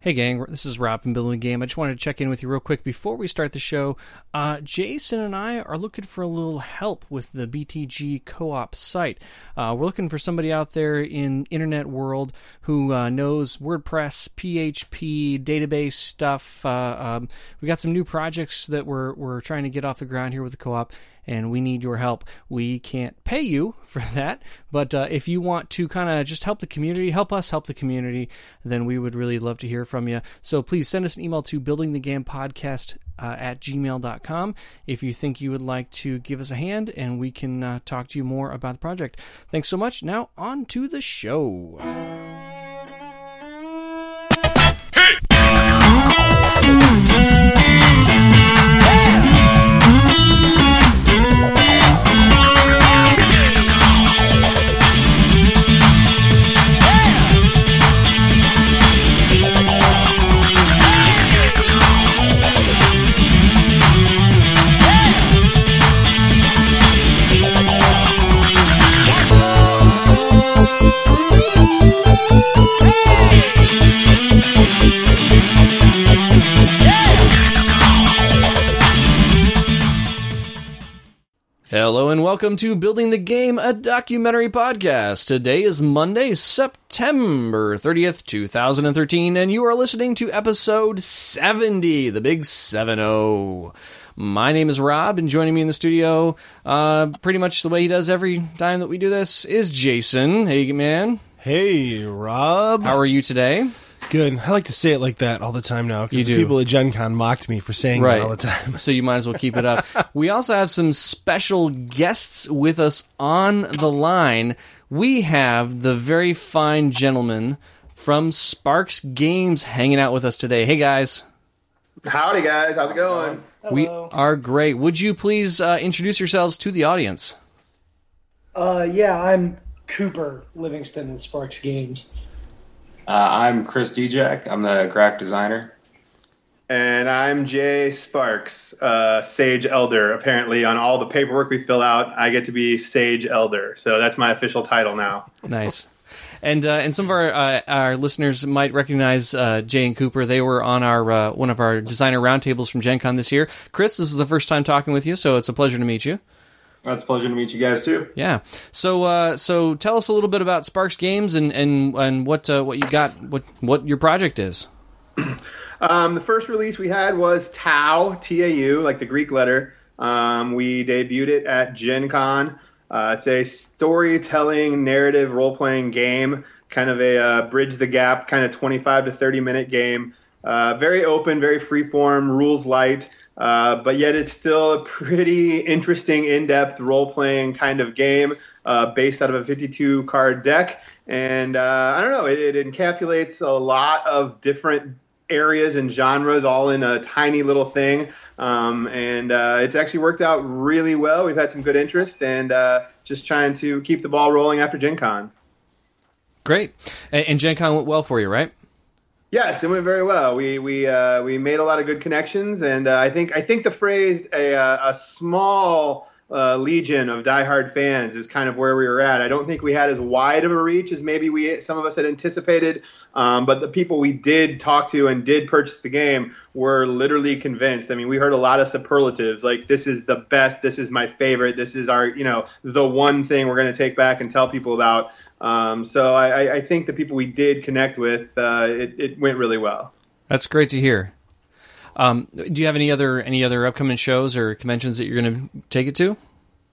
Hey gang, this is Rob from Building the Game. I just wanted to check in with you real quick before we start the show. Jason and I are looking for a little help with the BTG co-op site. We're looking for somebody out there in internet world who knows WordPress, PHP, database stuff. We got some new projects that we're trying to get off the ground here with the co-op, and we need your help. We can't pay you for that, but if you want to kind of just help the community, help us help the community, then we would really love to hear from you. So please send us an email to buildingthegamepodcast at gmail.com if you think you would like to give us a hand, and we can talk to you more about the project. Thanks so much. Now, on to the show. Hello and welcome to Building the Game, a documentary podcast. Today is Monday, September 30th, 2013, and you are listening to episode 70, the big 7-0. My name is Rob, and joining me in the studio, pretty much the way he does every time that we do this, is Jason. Hey, man. Hey, Rob. How are you today? Good. I like to say it like that all the time now, because the people at Gen Con mocked me for saying that all the time. So you might as well keep it up. We also have some special guests with us on the line. We have the very fine gentleman from Sparks Games hanging out with us today. Hey, guys. Howdy, guys. How's it going? Hello. We are great. Would you please introduce yourselves to the audience? I'm Cooper Livingston with Sparks Games. I'm Chris Dejak. I'm the graphic designer. And I'm Jay Sparks, Sage Elder. Apparently, on all the paperwork we fill out, I get to be Sage Elder. So that's my official title now. Nice. And some of our listeners might recognize Jay and Cooper. They were on our one of our designer roundtables from Gen Con this year. Chris, this is the first time talking with you, so it's a pleasure to meet you. It's a pleasure to meet you guys too. Yeah. So tell us a little bit about Sparks Games and what you got, what your project is. The first release we had was Tau, T-A-U, like the Greek letter. We debuted it at Gen Con. It's a storytelling, narrative, role-playing game, kind of a bridge the gap, kind of 25 to 30-minute game. Very open, very freeform, rules light. But yet it's still a pretty interesting, in-depth role-playing kind of game based out of a 52-card deck. And I don't know, it encapsulates a lot of different areas and genres all in a tiny little thing. And it's actually worked out really well. We've had some good interest, and just trying to keep the ball rolling after Gen Con. Great. And Gen Con went well for you, right? Yes, it went very well. We made a lot of good connections, and I think the phrase a small legion of diehard fans is kind of where we were at. I don't think we had as wide of a reach as maybe some of us had anticipated, but the people we did talk to and did purchase the game were literally convinced. I mean, we heard a lot of superlatives like, "This is the best. This is my favorite. This is our the one thing we're going to take back and tell people about." So I think the people we did connect with, it went really well. That's great to hear. Do you have any other upcoming shows or conventions that you're going to take it to?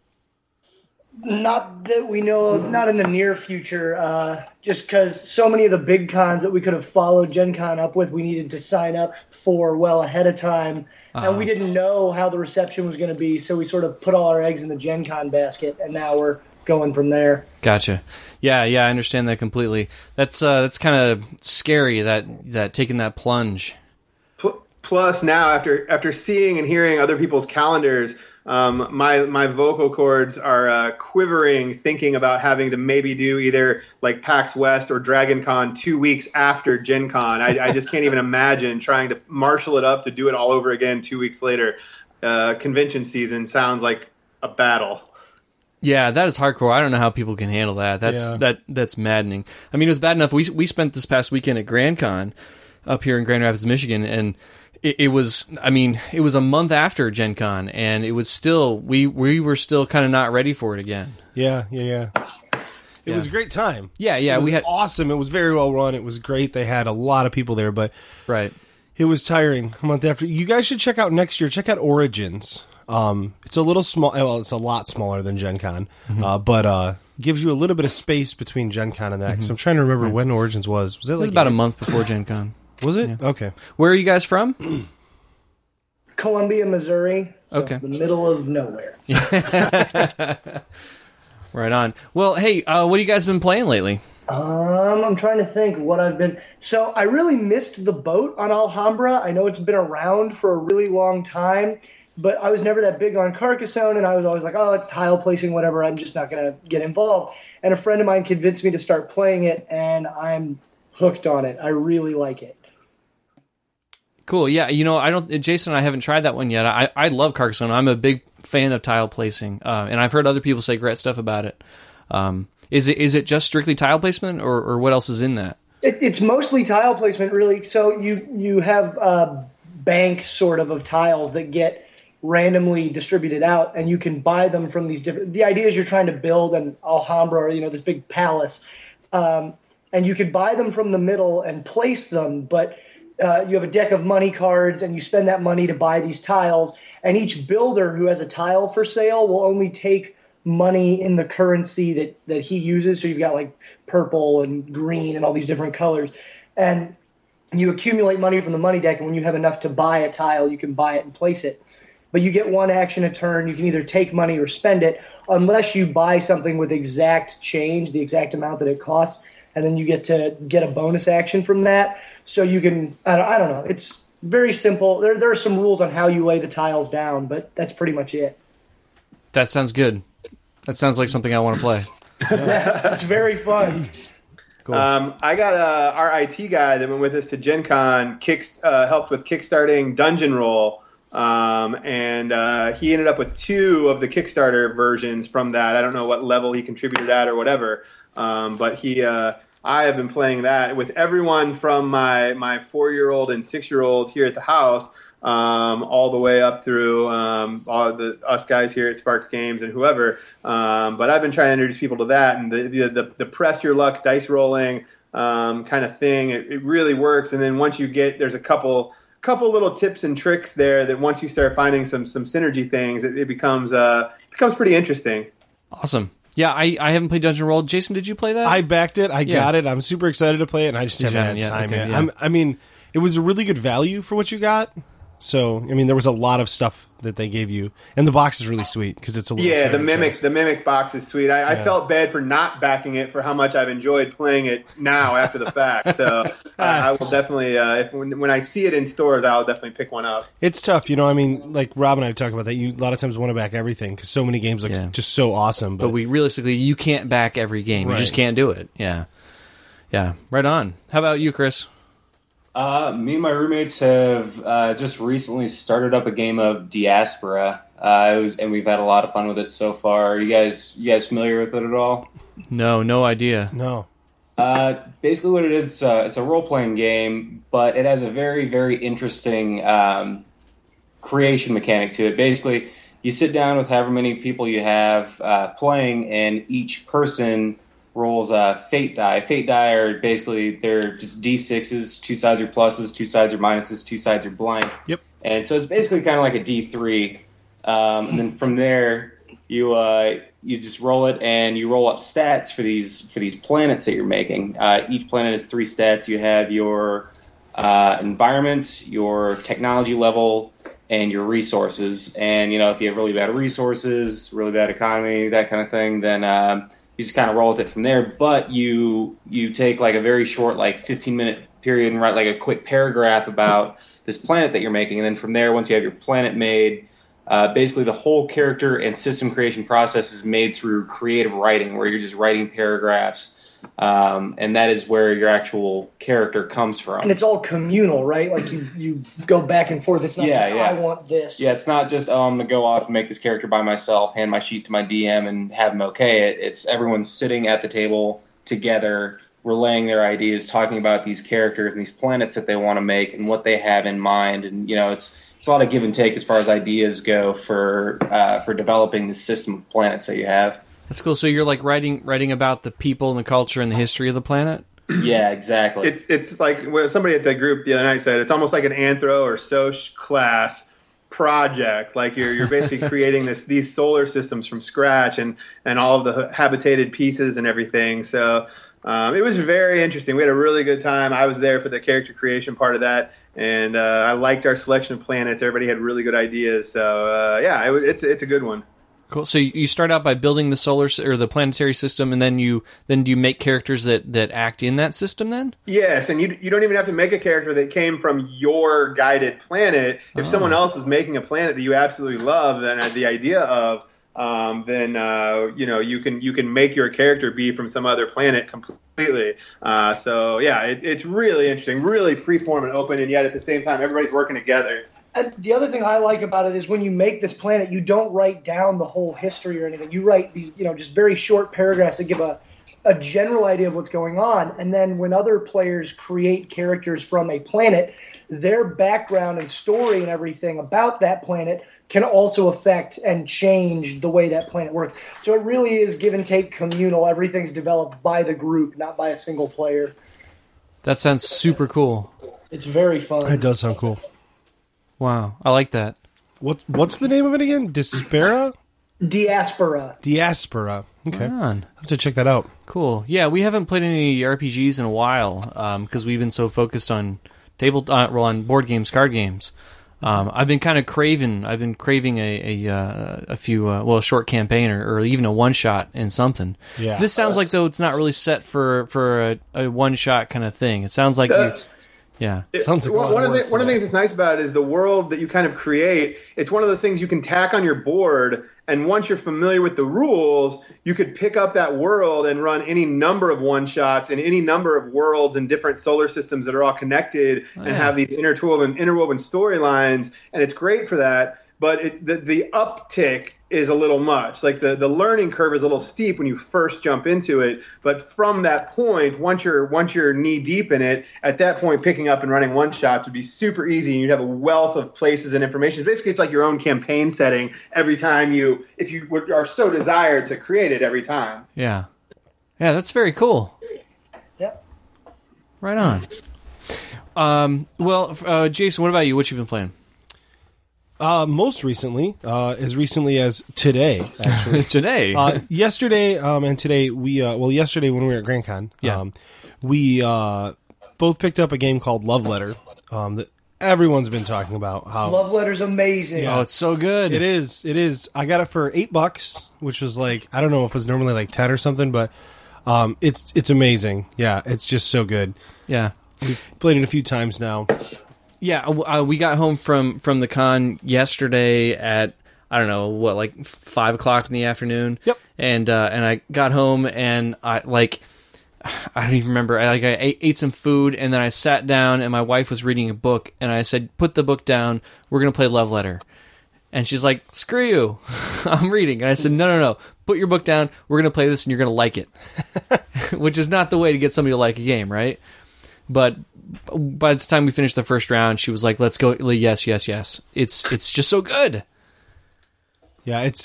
Not that we know of, not in the near future, just because so many of the big cons that we could have followed Gen Con up with, we needed to sign up for well ahead of time. And we didn't know how the reception was going to be, so we sort of put all our eggs in the Gen Con basket, and now we're going from there. Gotcha. Yeah, I understand that completely. That's kind of scary, that taking that plunge. Plus, now after seeing and hearing other people's calendars, my vocal cords are quivering, thinking about having to maybe do either like PAX West or Dragon Con 2 weeks after Gen Con. I just can't even imagine trying to marshal it up to do it all over again 2 weeks later. Convention season sounds like a battle. Yeah, that is hardcore. I don't know how people can handle that. That's maddening. I mean, it was bad enough. We spent this past weekend at Grand Con up here in Grand Rapids, Michigan, and it was a month after Gen Con, and it was still, we were still kind of not ready for it again. Yeah. It was a great time. Yeah. It was awesome. It was very well run. It was great. They had a lot of people there, but right. It was tiring a month after. You guys should check out next year. Check out Origins. It's a little small. Well, it's a lot smaller than Gen Con, but gives you a little bit of space between Gen Con and that. Because I'm trying to remember when Origins was. Was it like about a month before Gen Con? Was it? Yeah. Okay. Where are you guys from? Columbia, Missouri. So okay. The middle of nowhere. Right on. Well, hey, what have you guys been playing lately? I'm trying to think what I've been... So I really missed the boat on Alhambra. I know it's been around for a really long time, but I was never that big on Carcassonne, and I was always like, oh, it's tile placing, whatever. I'm just not going to get involved. And a friend of mine convinced me to start playing it, and I'm hooked on it. I really like it. Cool. Yeah, Jason and I haven't tried that one yet. I love Carcassonne. I'm a big fan of tile placing, and I've heard other people say great stuff about it. Is it just strictly tile placement, or what else is in that? It's mostly tile placement, really. So you have a bank sort of tiles that get randomly distributed out, and you can buy them from these different... The idea is you're trying to build an Alhambra, or this big palace, and you could buy them from the middle and place them, but you have a deck of money cards, and you spend that money to buy these tiles, and each builder who has a tile for sale will only take money in the currency that he uses. So you've got like purple and green and all these different colors, and you accumulate money from the money deck, and when you have enough to buy a tile, you can buy it and place it. But you get one action a turn. You can either take money or spend it, unless you buy something with exact change, the exact amount that it costs, and then you get to get a bonus action from that. So you can, I don't know, it's very simple. There are some rules on how you lay the tiles down, but that's pretty much it. That sounds good. That sounds like something I want to play. Yeah, it's very fun. Cool. I got our IT guy that went with us to Gen Con, helped with kickstarting Dungeon Roll, and he ended up with 2 of the Kickstarter versions from that. I don't know what level he contributed at or whatever, but I have been playing that with everyone from my 4-year-old and 6-year-old here at the house, all the way up through us guys here at Sparks Games and whoever. But I've been trying to introduce people to that, and the press your luck dice rolling kind of thing. It really works. And then once you there's a couple little tips and tricks there that once you start finding some synergy things, it becomes pretty interesting. Awesome. Yeah, I haven't played Dungeon Roll. Jason, did you play that? I backed it. I got it. I'm super excited to play it, and I just haven't had time yet. Yeah. I mean, it was a really good value for what you got. So, I mean, there was a lot of stuff that they gave you, and the box is really sweet because it's a little the mimic box is sweet. I felt bad for not backing it for how much I've enjoyed playing it now after the fact. So I will definitely, when I see it in stores, I'll definitely pick one up. It's tough, I mean, like Rob and I talk about that. You a lot of times want to back everything because so many games look just so awesome. But realistically, you can't back every game. Right. You just can't do it. Yeah, right on. How about you, Chris? Me and my roommates have just recently started up a game of Diaspora, and we've had a lot of fun with it so far. Are you guys familiar with it at all? No idea. No. Basically what it is, it's a role-playing game, but it has a very, very interesting creation mechanic to it. Basically, you sit down with however many people you have playing, and each person rolls fate die. Fate die are basically, they're just D6s, 2 sides are pluses, 2 sides are minuses, 2 sides are blank. Yep. And so it's basically kind of like a D3. And then from there, you just roll it, and you roll up stats for these planets that you're making. Each planet has 3 stats. You have your environment, your technology level, and your resources. And if you have really bad resources, really bad economy, that kind of thing, then you just kind of roll with it from there. But you take like a very short, like 15-minute period and write like a quick paragraph about this planet that you're making. And then from there, once you have your planet made, basically the whole character and system creation process is made through creative writing, where you're just writing paragraphs. And that is where your actual character comes from. And it's all communal, right? Like you go back and forth. It's not I want this. Yeah, it's not just, I'm going to go off and make this character by myself, hand my sheet to my DM, and have him okay it. It's everyone's sitting at the table together, relaying their ideas, talking about these characters and these planets that they want to make and what they have in mind. And it's a lot of give and take as far as ideas go for developing the system of planets that you have. That's cool. So you're like writing about the people and the culture and the history of the planet? Yeah, exactly. It's like what somebody at the group the other night said. It's almost like an anthro or soc class project. Like you're basically creating these solar systems from scratch and all of the habitated pieces and everything. So it was very interesting. We had a really good time. I was there for the character creation part of that, and I liked our selection of planets. Everybody had really good ideas. So it's a good one. Cool. So you start out by building the solar or the planetary system, and then do you make characters that act in that system then? Yes, and you don't even have to make a character that came from your guided planet. If someone else is making a planet that you absolutely love, then the idea of then you can make your character be from some other planet completely. It's really interesting, really freeform and open, and yet at the same time everybody's working together. And the other thing I like about it is when you make this planet, you don't write down the whole history or anything. You write these, just very short paragraphs that give a general idea of what's going on. And then when other players create characters from a planet, their background and story and everything about that planet can also affect and change the way that planet works. So it really is give and take communal. Everything's developed by the group, not by a single player. That sounds super cool. It's very fun. It does sound cool. Wow, I like that. What's the name of it again? Diaspora? Diaspora. Okay. Right on. I have to check that out. Cool. Yeah, we haven't played any RPGs in a while because we've been so focused on on board games, card games. I've been kind of craving. I've been craving a few a short campaign or even a one shot in something. Yeah. This sounds like though it's not really set for a one shot kind of thing. It sounds like yeah. Sounds like one of the things that's nice about it is the world that you kind of create. It's one of those things you can tack on your board, and once you're familiar with the rules, you could pick up that world and run any number of one-shots in any number of worlds and different solar systems that are all connected and have these interwoven storylines, and it's great for that. But the uptick is a little much. Like the learning curve is a little steep when you first jump into it. But from that point, once you're knee deep in it, at that point, picking up and running one shots would be super easy. And you'd have a wealth of places and information. Basically, it's like your own campaign setting every time if you are so desired to create it every time. Yeah. Yeah, that's very cool. Yep. Right on. Jason, what about you? What you been playing? Most recently, as recently as today, actually. Today? Yesterday and today, yesterday when we were at Grand Con, we both picked up a game called Love Letter that everyone's been talking about. How Love Letter's amazing. Oh, it's so good. It is. I got it for $8, which was like, I don't know if it was normally like 10 or something, but it's amazing. Yeah, it's just so good. Yeah. We've played it a few times now. Yeah, we got home from the con yesterday at, I don't know, like 5 o'clock in the afternoon. Yep. And I got home and I don't even remember. I ate some food and then I sat down and my wife was reading a book and I said, "Put the book down. We're gonna play Love Letter." And she's like, "Screw you, I'm reading." And I said, No. Put your book down. We're gonna play this and you're gonna like it. Which is not the way to get somebody to like a game, right? But by the time we finished the first round, she was like, "Let's go." Yes. It's just so good. Yeah, it's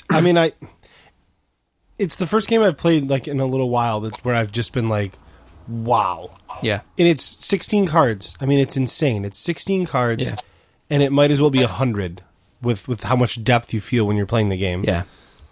the first game I've played like in a little while where I've just been like, wow. Yeah. And it's 16 cards. I mean, it's insane. It's 16 cards, and it might as well be 100 with how much depth you feel when you're playing the game. Yeah.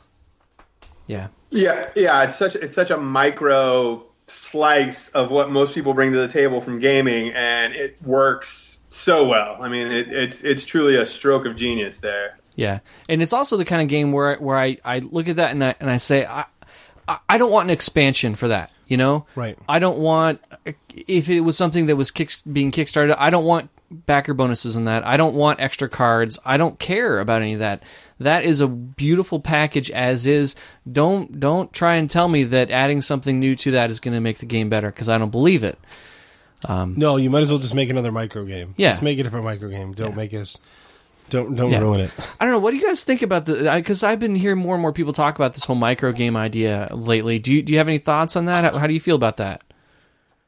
It's such a micro slice of what most people bring to the table from gaming, and it works so well. I mean, it's truly a stroke of genius there. Yeah, and it's also the kind of game where I look at that and I say I don't want an expansion for that, you know? Right. I don't want, if it was something that was being kickstarted, I don't want backer bonuses in that. I don't want extra cards. I don't care about any of that. That is a beautiful package as is. Don't try and tell me that adding something new to that is going to make the game better, because I don't believe it. No, you might as well just make another micro game. Yeah. Just make a different micro game. Don't make us... Don't ruin it. I don't know. What do you guys think about because I've been hearing more and more people talk about this whole micro game idea lately. Do you have any thoughts on that? How do you feel about that?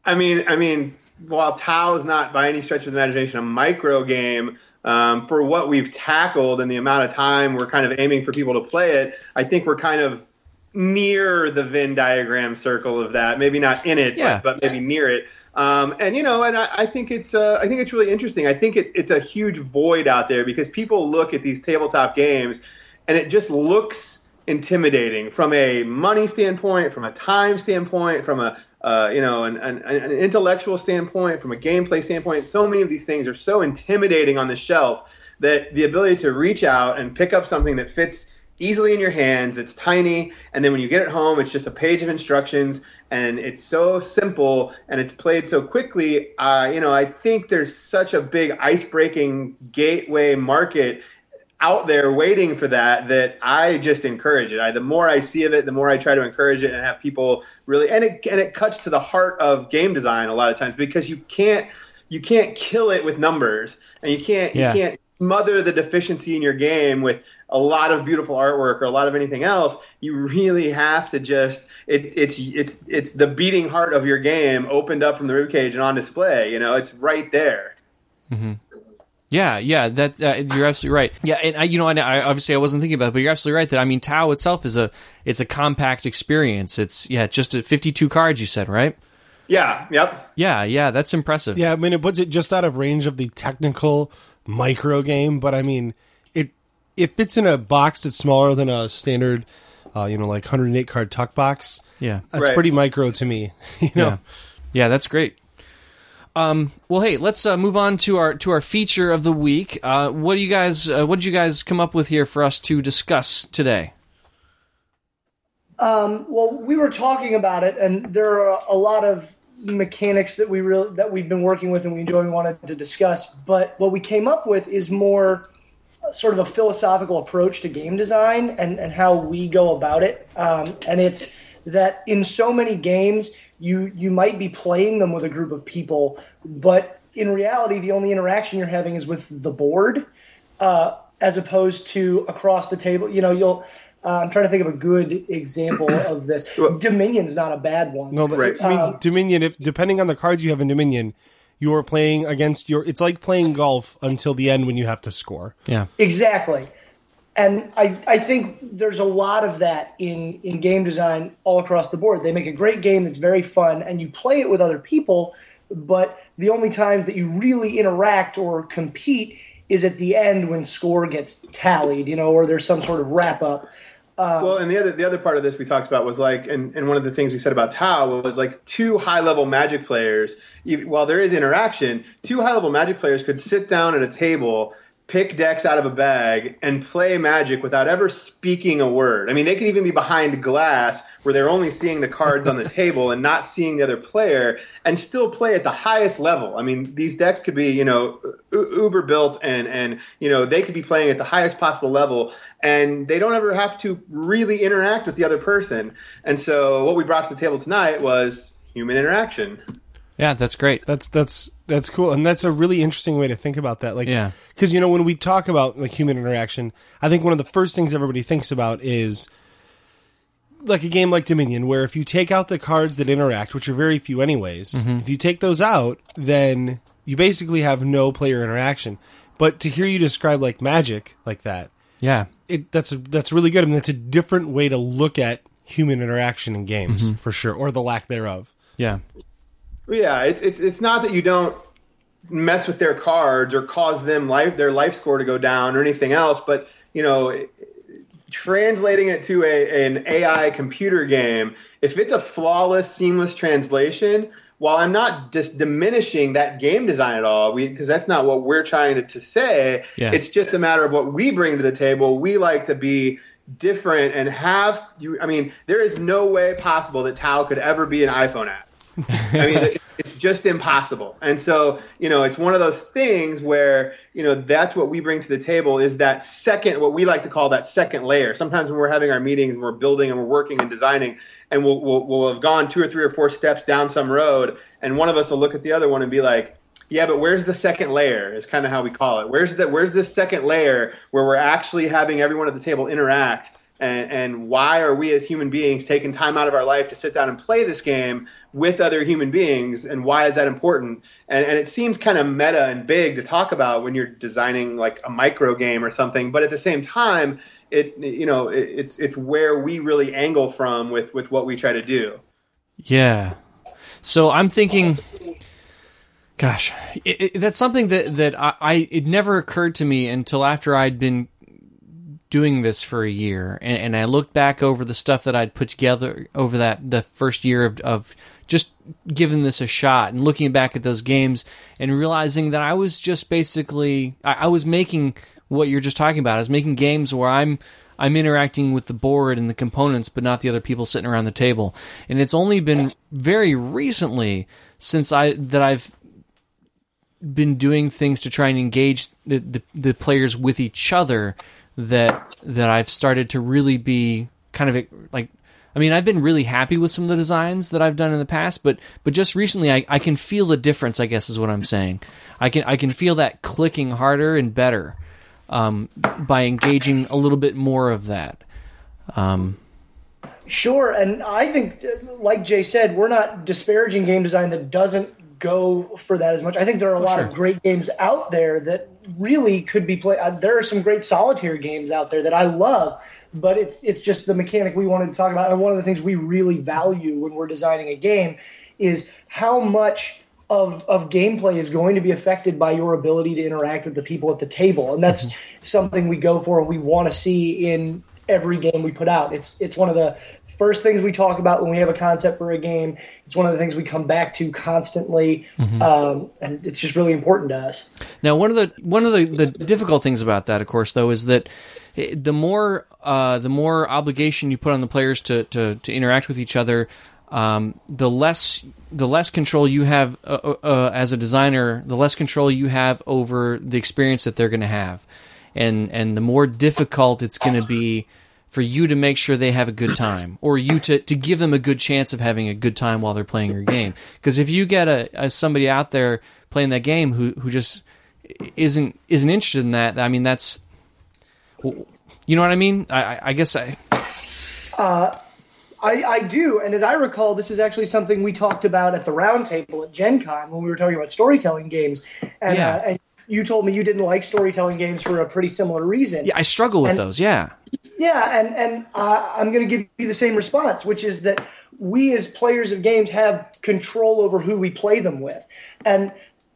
I mean, while Tau is not by any stretch of the imagination a micro game, for what we've tackled and the amount of time we're kind of aiming for people to play it, I think we're kind of near the Venn diagram circle of that. Maybe not in it, but maybe near it. And I think it's really interesting. I think it's a huge void out there because people look at these tabletop games and it just looks intimidating from a money standpoint, from a time standpoint, from an intellectual standpoint, from a gameplay standpoint. So many of these things are so intimidating on the shelf that the ability to reach out and pick up something that fits easily in your hands, it's tiny, and then when you get it home, it's just a page of instructions, and it's so simple, and it's played so quickly. I think there's such a big ice-breaking gateway market out there waiting for that I just encourage it. The more I see of it, the more I try to encourage it and have people really, and it cuts to the heart of game design a lot of times because you can't kill it with numbers, and you can't smother the deficiency in your game with a lot of beautiful artwork or a lot of anything else. You really have to just it's the beating heart of your game opened up from the ribcage and on display. It's right there. Mm-hmm. Yeah, that you're absolutely right. Yeah, and I obviously I wasn't thinking about it, but you're absolutely right that, I mean, Tau itself is a compact experience. It's just 52 cards, you said, right? Yeah, yep. Yeah, that's impressive. Yeah, I mean, it puts it just out of range of the technical micro game, but I mean, it fits in a box that's smaller than a standard, like 108 card tuck box. Yeah, that's pretty micro to me. Yeah, that's great. Well, hey, let's move on to our feature of the week. What did you guys come up with here for us to discuss today? Well, we were talking about it, and there are a lot of mechanics that we've been working with and we enjoy and wanted to discuss. But what we came up with is more sort of a philosophical approach to game design and how we go about it. And it's that in so many games, you might be playing them with a group of people, but in reality, the only interaction you're having is with the board, as opposed to across the table. I'm trying to think of a good example of this. Dominion's not a bad one. No, but I mean, Dominion, depending on the cards you have in Dominion, you are playing against it's like playing golf until the end when you have to score. Yeah. Exactly. And I think there's a lot of that in game design all across the board. They make a great game that's very fun, and you play it with other people, but the only times that you really interact or compete is at the end when score gets tallied, or there's some sort of wrap-up. Well, and the other part of this we talked about was and one of the things we said about Tau was two high-level Magic players, while there is interaction, two high-level Magic players could sit down at a table, pick decks out of a bag, and play Magic without ever speaking a word. I mean, they could even be behind glass where they're only seeing the cards on the table and not seeing the other player, and still play at the highest level. I mean, these decks could be, uber built, and they could be playing at the highest possible level, and they don't ever have to really interact with the other person. And so what we brought to the table tonight was human interaction. Yeah, that's great. That's cool, and that's a really interesting way to think about that. Because when we talk about human interaction, I think one of the first things everybody thinks about is a game like Dominion, where if you take out the cards that interact, which are very few anyways, if you take those out, then you basically have no player interaction. But to hear you describe Magic like that, that's really good. I mean, that's a different way to look at human interaction in games for sure, or the lack thereof. Yeah. Yeah, it's not that you don't mess with their cards or cause them their life score to go down or anything else, but translating it to an AI computer game, if it's a flawless, seamless translation, while I'm not just diminishing that game design at all, because that's not what we're trying to say. Yeah. It's just a matter of what we bring to the table. We like to be different and there is no way possible that Tau could ever be an iPhone app. I mean, it's just impossible. And so, it's one of those things where, that's what we bring to the table is that second, what we like to call that second layer. Sometimes when we're having our meetings and we're building and we're working and designing, and we'll have gone 2 or 3 or 4 steps down some road, and one of us will look at the other one and be like, yeah, but where's the second layer is kind of how we call it. Where's this second layer where we're actually having everyone at the table interact? And why are we as human beings taking time out of our life to sit down and play this game with other human beings, and why is that important? And it seems kind of meta and big to talk about when you're designing like a micro game or something, but at the same time, it's where we really angle from with what we try to do. Yeah. So I'm thinking, gosh, that's something that it never occurred to me until after I'd been doing this for a year, and I looked back over the stuff that I'd put together over the first year of just giving this a shot, and looking back at those games and realizing that I was just basically I was making what you're just talking about. I was making games where I'm interacting with the board and the components, but not the other people sitting around the table. And it's only been very recently since I've been doing things to try and engage the players with each other that I've started to really be kind of like, I mean, I've been really happy with some of the designs that I've done in the past, but just recently I can feel the difference, I guess is what I'm saying. I can feel that clicking harder and better by engaging a little bit more of that. Sure, and I think, like Jay said, we're not disparaging game design that doesn't go for that as much. I think there are a lot of great games out there that really could be played. There are some great solitaire games out there that I love, but it's just the mechanic we wanted to talk about. And one of the things we really value when we're designing a game is how much of gameplay is going to be affected by your ability to interact with the people at the table. And that's something we go for and we want to see in every game we put out. It's one of the first things we talk about when we have a concept for a game. It's one of the things we come back to constantly, and it's just really important to us. Now, one of the difficult things about that, of course, though, is that the more obligation you put on the players to interact with each other, the less control you have as a designer, the less control you have over the experience that they're going to have, and the more difficult it's going to be for you to make sure they have a good time, or you to give them a good chance of having a good time while they're playing your game. Because if you get somebody out there playing that game who just isn't interested in that, I mean, that's, you know what I mean? I guess I do, and as I recall, this is actually something we talked about at the round table at Gen Con when we were talking about storytelling games, and you told me you didn't like storytelling games for a pretty similar reason. Yeah, I struggle with those, yeah. Yeah, and I'm going to give you the same response, which is that we as players of games have control over who we play them with. And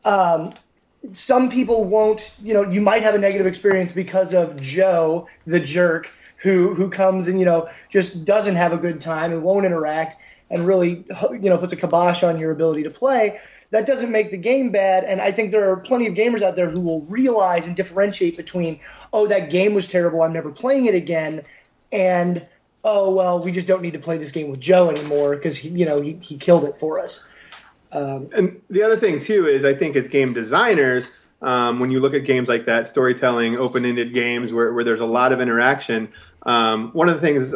some people won't, you might have a negative experience because of Joe, the jerk, who comes and, just doesn't have a good time and won't interact and really, puts a kibosh on your ability to play. That doesn't make the game bad, and I think there are plenty of gamers out there who will realize and differentiate between, oh, that game was terrible, I'm never playing it again, and, oh, well, we just don't need to play this game with Joe anymore because he killed it for us. And the other thing, too, is I think as game designers, when you look at games like that, storytelling, open-ended games where there's a lot of interaction, one of the things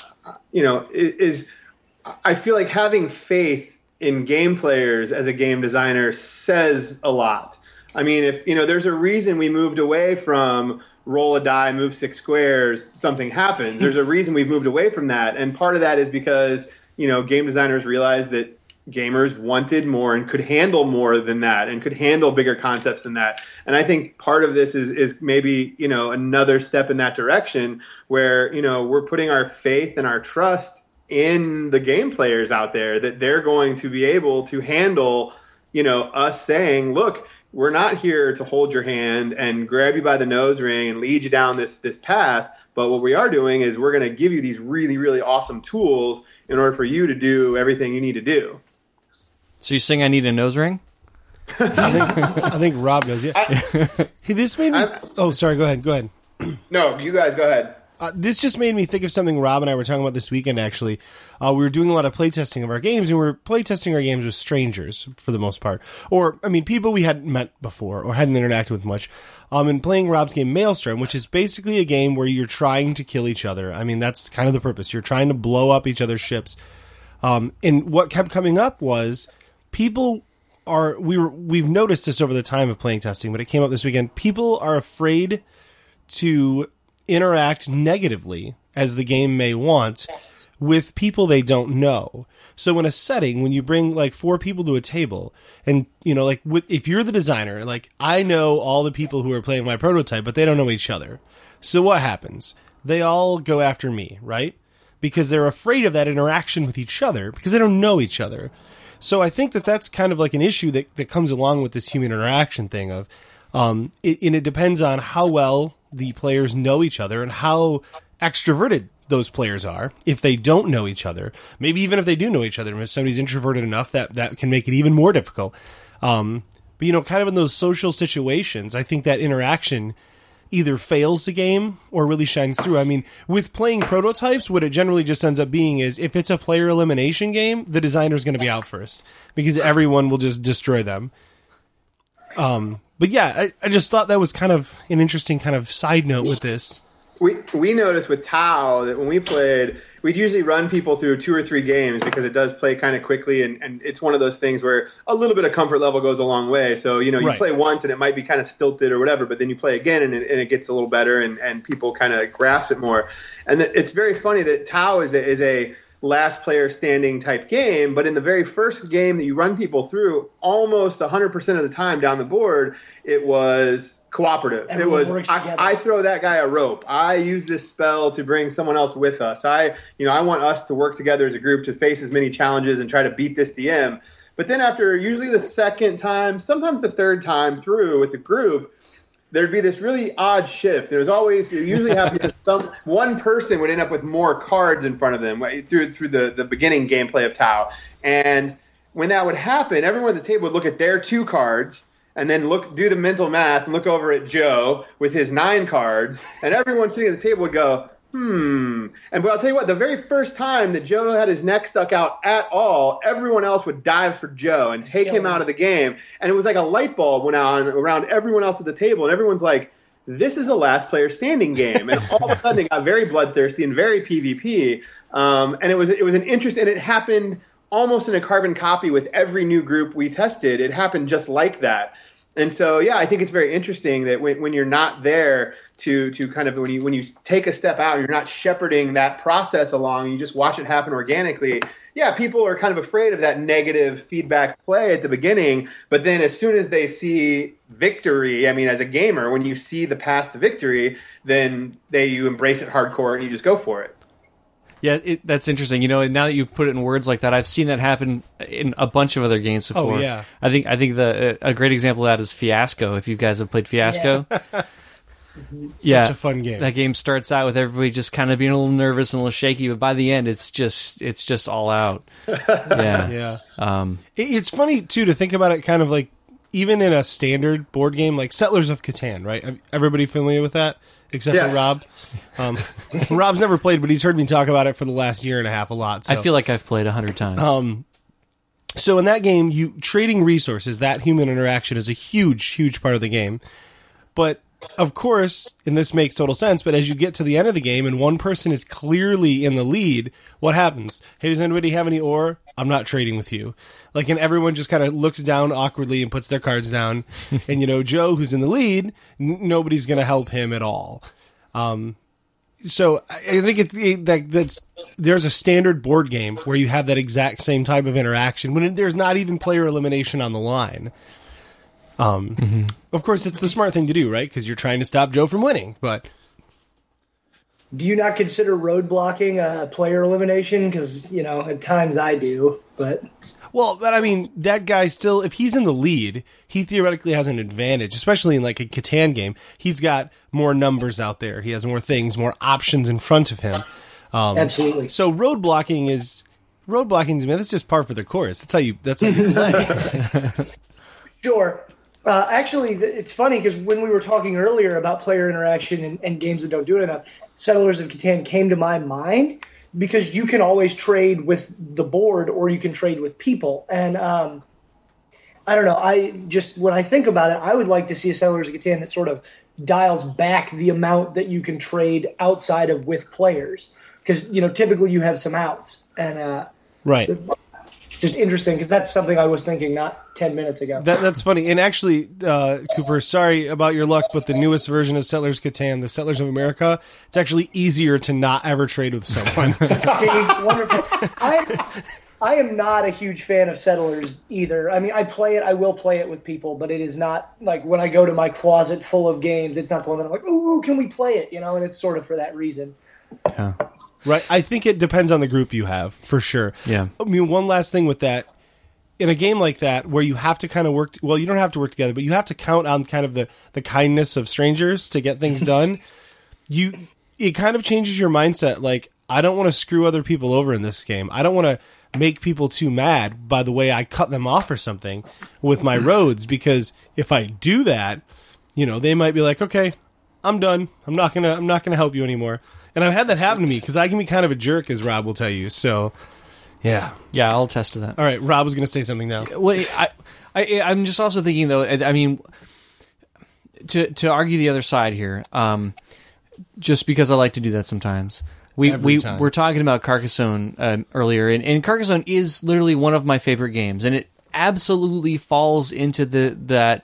is I feel like having faith in game players as a game designer says a lot. I mean, if there's a reason we moved away from roll a die, move 6 squares, something happens. There's a reason we've moved away from that, and part of that is because game designers realized that gamers wanted more and could handle more than that, and could handle bigger concepts than that. And I think part of this is maybe another step in that direction, where we're putting our faith and our trust in the game players out there, that they're going to be able to handle, us saying, look, we're not here to hold your hand and grab you by the nose ring and lead you down this path. But what we are doing is we're going to give you these really, really awesome tools in order for you to do everything you need to do. So you're saying I need a nose ring? I think Rob knows. Yeah. This made me. Oh, sorry. Go ahead. No, you guys go ahead. This just made me think of something Rob and I were talking about this weekend, actually. We were doing a lot of playtesting of our games, and we were playtesting our games with strangers, for the most part. Or, people we hadn't met before or hadn't interacted with much. And playing Rob's game, Maelstrom, which is basically a game where you're trying to kill each other. I mean, that's kind of the purpose. You're trying to blow up each other's ships. And what kept coming up was people are... We've noticed this over the time of playing testing, but it came up this weekend. People are afraid to interact negatively, as the game may want, with people they don't know. So in a setting, when you bring like 4 people to a table, and like if you're the designer, like I know all the people who are playing my prototype, but they don't know each other. So what happens? They all go after me, right? Because they're afraid of that interaction with each other because they don't know each other. So I think that that's kind of like an issue that comes along with this human interaction thing of, and it depends on how well the players know each other and how extroverted those players are. If they don't know each other, maybe even if they do know each other, if somebody's introverted enough, that can make it even more difficult. But kind of in those social situations, I think that interaction either fails the game or really shines through. I mean, with playing prototypes, what it generally just ends up being is if it's a player elimination game, the designer's going to be out first because everyone will just destroy them. But yeah, I just thought that was kind of an interesting kind of side note with this. We noticed with Tau that when we played, we'd usually run people through 2 or 3 games because it does play kind of quickly, and it's one of those things where a little bit of comfort level goes a long way. So, you Right. play once and it might be kind of stilted or whatever, but then you play again and it gets a little better and people kind of grasp it more. And it's very funny that Tau is a last player standing type game, but in the very first game that you run people through, almost 100% of the time down the board, it was cooperative. Everyone It was works together. I throw that guy a rope. I use this spell to bring someone else with us. I want us to work together as a group to face as many challenges and try to beat this DM. But then after usually the second time, sometimes the third time through with the group, there'd be this really odd shift. It usually happened that one person would end up with more cards in front of them through the beginning gameplay of Tau. And when that would happen, everyone at the table would look at their 2 cards and then do the mental math and look over at Joe with his 9 cards, and everyone sitting at the table would go, And but I'll tell you what, the very first time that Joe had his neck stuck out at all, everyone else would dive for Joe and take him out of the game. And it was like a light bulb went on around everyone else at the table, and everyone's like, this is a last player standing game. And all of a sudden it got very bloodthirsty and very PvP. And it was an interest, and it happened almost in a carbon copy with every new group we tested. It happened just like that. And so, yeah, I think it's very interesting that when you're not there to kind of when you take a step out, you're not shepherding that process along. You just watch it happen organically. Yeah, people are kind of afraid of that negative feedback play at the beginning, but then as soon as they see victory, I mean, as a gamer, when you see the path to victory, then you embrace it hardcore and you just go for it. Yeah, that's interesting. Now that you put it in words like that, I've seen that happen in a bunch of other games before. Oh, yeah. I think a great example of that is Fiasco. If you guys have played Fiasco, Such a fun game. That game starts out with everybody just kind of being a little nervous and a little shaky, but by the end, it's just all out. Yeah, yeah. It's funny too to think about it, kind of like even in a standard board game like Settlers of Catan, right? Everybody familiar with that? Except Yes. for Rob. Rob's never played, but he's heard me talk about it for the last year and a half a lot. So. I feel like I've played 100 times. So in that game, you trading resources, that human interaction is a huge, huge part of the game. But of course, and this makes total sense, but as you get to the end of the game and one person is clearly in the lead, what happens? Hey, does anybody have any ore? I'm not trading with you. And everyone just kind of looks down awkwardly and puts their cards down. And, Joe, who's in the lead, nobody's going to help him at all. So I think that's there's a standard board game where you have that exact same type of interaction when there's not even player elimination on the line. Of course, it's the smart thing to do, right? Because you're trying to stop Joe from winning. But do you not consider roadblocking a player elimination? Because at times I do, but I mean, that guy still, if he's in the lead, he theoretically has an advantage, especially in like a Catan game. He's got more numbers out there. He has more things, more options in front of him. Absolutely. So roadblocking, man, that's just par for the course. That's how you play. Sure. Actually, it's funny because when we were talking earlier about player interaction and games that don't do it enough, Settlers of Catan came to my mind because you can always trade with the board or you can trade with people. And I don't know. When I think about it, I would like to see a Settlers of Catan that sort of dials back the amount that you can trade outside of with players because typically you have some outs and right. just interesting because that's something I was thinking not 10 minutes ago. That's funny. And actually, Cooper, sorry about your luck, but the newest version of Settlers Catan, the Settlers of America, it's actually easier to not ever trade with someone. See, wonderful. I am not a huge fan of Settlers either. I mean, I will play it with people, but it is not like when I go to my closet full of games, it's not the one that I'm like, ooh, can we play it? You know, and it's sort of for that reason. Yeah. Right. I think it depends on the group you have, for sure. Yeah. I mean, one last thing with that. In a game like that, where you have to kind of work, well, you don't have to work together, but you have to count on kind of the kindness of strangers to get things done, it kind of changes your mindset. Like, I don't want to screw other people over in this game. I don't want to make people too mad by the way I cut them off or something with my roads, because if I do that, you know, they might be like, okay, I'm done. I'm not gonna help you anymore. And I've had that happen to me because I can be kind of a jerk, as Rob will tell you. So, yeah, I'll attest to that. All right, Rob was going to say something now. Well, I'm just also thinking though. I mean, to argue the other side here, just because I like to do that sometimes. We're talking about Carcassonne earlier, and Carcassonne is literally one of my favorite games, and it absolutely falls into that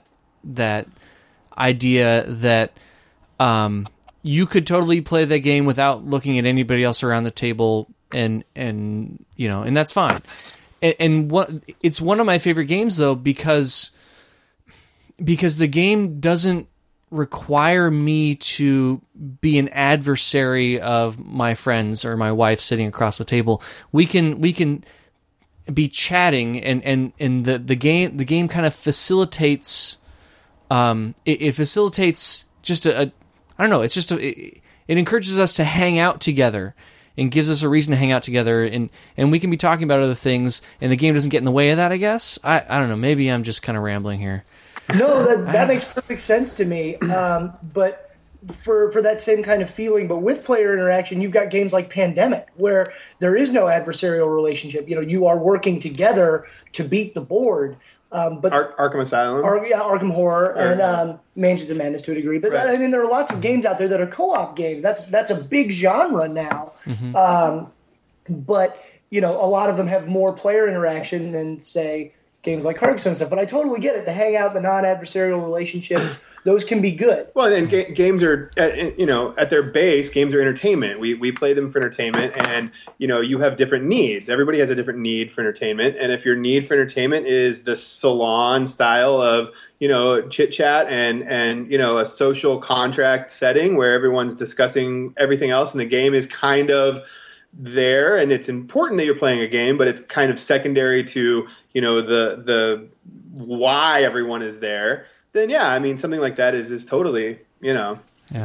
idea that you could totally play that game without looking at anybody else around the table, and you know, and that's fine. And it's one of my favorite games though because the game doesn't require me to be an adversary of my friends or my wife sitting across the table. We can be chatting, and the game kind of facilitates. It facilitates just I don't know. It's just it encourages us to hang out together and gives us a reason to hang out together, and we can be talking about other things, and the game doesn't get in the way of that. I guess I don't know. Maybe I'm just kind of rambling here. No, that makes perfect sense to me. But for that same kind of feeling, but with player interaction, you've got games like Pandemic, where there is no adversarial relationship. You know, you are working together to beat the board. But Arkham Asylum, Arkham Horror, and Mansions of Madness to a degree. But right. I mean, there are lots of games out there that are co-op games. That's a big genre now. Mm-hmm. But you know, a lot of them have more player interaction than, say, games like Carcassonne and stuff. But I totally get it. The hangout, the non-adversarial relationship, those can be good. Well, and games are, at their base, games are entertainment. We play them for entertainment, and you have different needs. Everybody has a different need for entertainment, and if your need for entertainment is the salon style of chit chat and a social contract setting where everyone's discussing everything else, and the game is kind of there, and it's important that you're playing a game, but it's kind of secondary to the why everyone is there. Then yeah, I mean, something like that is totally, Yeah.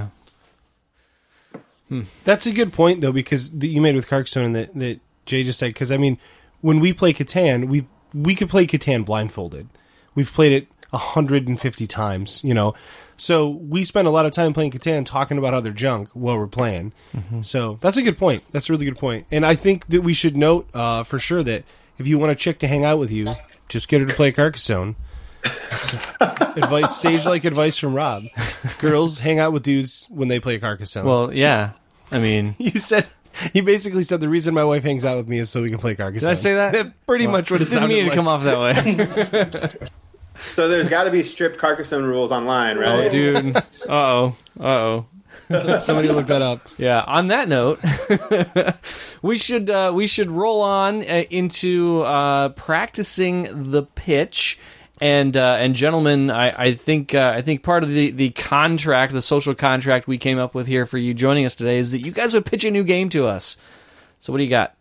That's a good point though, because you made with Carcassonne that Jay just said. Because I mean, when we play Catan, we could play Catan blindfolded. We've played it 150 times, So we spend a lot of time playing Catan talking about other junk while we're playing. Mm-hmm. So that's a good point. That's a really good point. And I think that we should note for sure that if you want a chick to hang out with you, just get her to play Carcassonne. That's sage-like advice from Rob. Girls hang out with dudes when they play Carcassonne. Well, yeah. I mean, you basically said the reason my wife hangs out with me is so we can play Carcassonne. Did I say that? That's pretty much what it didn't sounded mean like. to come off that way. So there's got to be strict Carcassonne rules online, right? Oh, dude. Uh-oh. Somebody look that up. Yeah. On that note, we should roll on into practicing the pitch. And gentlemen, I think part of the contract, the social contract we came up with here for you joining us today is that you guys would pitch a new game to us. So what do you got?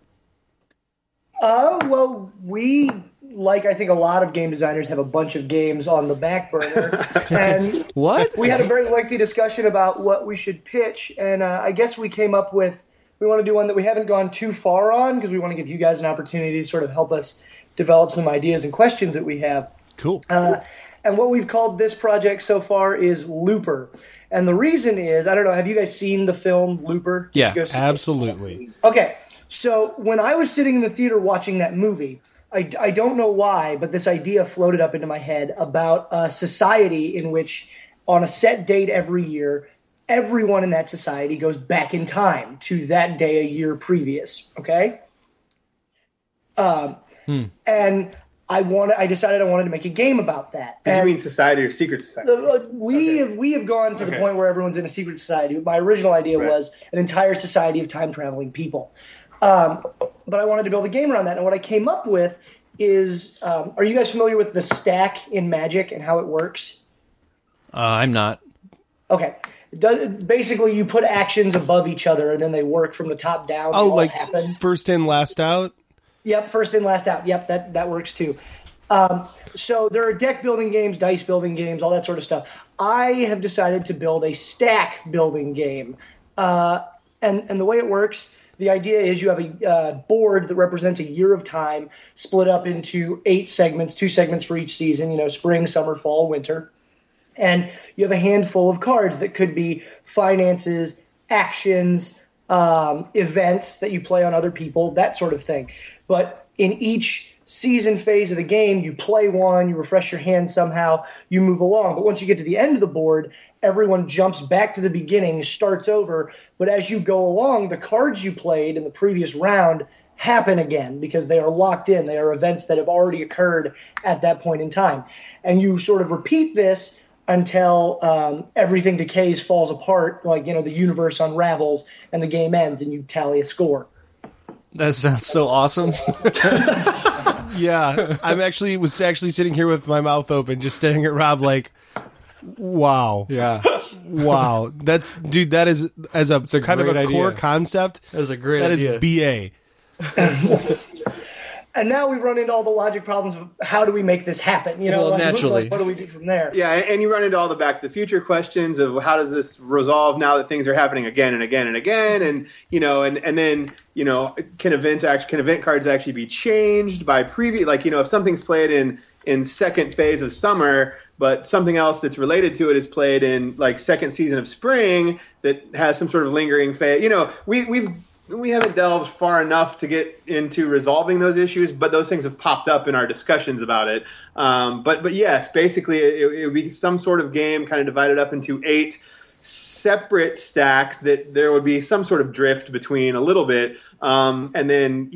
Well, we, like I think a lot of game designers, have a bunch of games on the back burner. And what? We had a very lengthy discussion about what we should pitch, and I guess we came up with, we want to do one that we haven't gone too far on because we want to give you guys an opportunity to sort of help us develop some ideas and questions that we have. Cool. And what we've called this project so far is Looper. And the reason is, I don't know, have you guys seen the film Looper? Yeah, absolutely. Okay, so when I was sitting in the theater watching that movie, I don't know why, but this idea floated up into my head about a society in which on a set date every year, everyone in that society goes back in time to that day a year previous, okay? And I decided I wanted to make a game about that. Did you And mean society or secret society? we have gone to the point where everyone's in a secret society. My original idea was an entire society of time traveling people. But I wanted to build a game around that. And what I came up with is, are you guys familiar with the stack in Magic and how it works? I'm not. Okay. Basically, you put actions above each other, and then they work from the top down. Oh, They all like happen. first in, last out? Yep, first in, last out. Yep, that works too. So there are deck building games, dice building games, all that sort of stuff. I have decided to build a stack building game. And the way it works, the idea is you have a board that represents a year of time split up into 8 segments, 2 segments for each season, spring, summer, fall, winter. And you have a handful of cards that could be finances, actions, events that you play on other people, that sort of thing. But in each season phase of the game, you play one, you refresh your hand somehow, you move along. But once you get to the end of the board, everyone jumps back to the beginning, starts over. But as you go along, the cards you played in the previous round happen again because they are locked in. They are events that have already occurred at that point in time. And you sort of repeat this until everything decays, falls apart, like, the universe unravels and the game ends and you tally a score. That sounds so awesome. Yeah, was sitting here with my mouth open, just staring at Rob like, wow. Yeah. Wow. That is, as a kind of a great core idea. concept, That's a great that idea. is BA. And now we run into all the logic problems of how do we make this happen? Well, naturally. What do we do from there? Yeah, and you run into all the Back to the Future questions of how does this resolve now that things are happening again and again and again, and then can event cards actually be changed by previous, like if something's played in second phase of summer, but something else that's related to it is played in like second season of spring that has some sort of lingering phase. We haven't delved far enough to get into resolving those issues, but those things have popped up in our discussions about it. But yes, basically it would be some sort of game kind of divided up into 8 separate stacks that there would be some sort of drift between a little bit. And then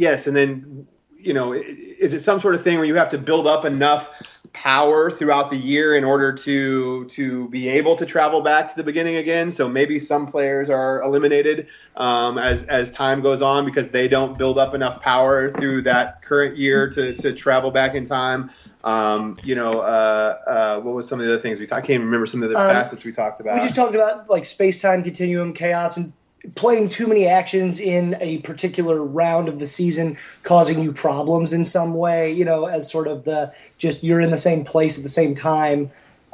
is it some sort of thing where you have to build up enough power throughout the year in order to be able to travel back to the beginning again? So maybe some players are eliminated as time goes on because they don't build up enough power through that current year to travel back in time. What was some of the other things we talked? I can't even remember some of the facets we talked about. We just talked about like space-time continuum, chaos, and playing too many actions in a particular round of the season causing you problems in some way, as sort of you're in the same place at the same time.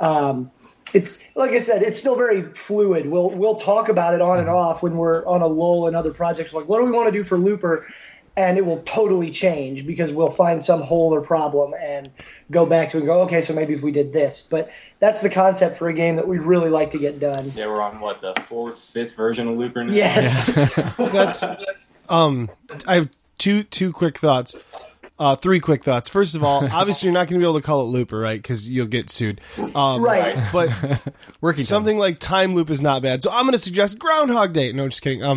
It's like I said, it's still very fluid. We'll talk about it on and off when we're on a lull in other projects. Like, what do we want to do for Looper? And it will totally change because we'll find some hole or problem and go back to it and go, okay, so maybe if we did this. But that's the concept for a game that we'd really like to get done. Yeah, we're on the 4th, 5th version of Looper now. Yes. That's I have two quick thoughts. 3 quick thoughts. First of all, obviously you're not going to be able to call it Looper, right? Because you'll get sued. Right. But Working something like Time Loop is not bad. So I'm going to suggest Groundhog Day. No, just kidding.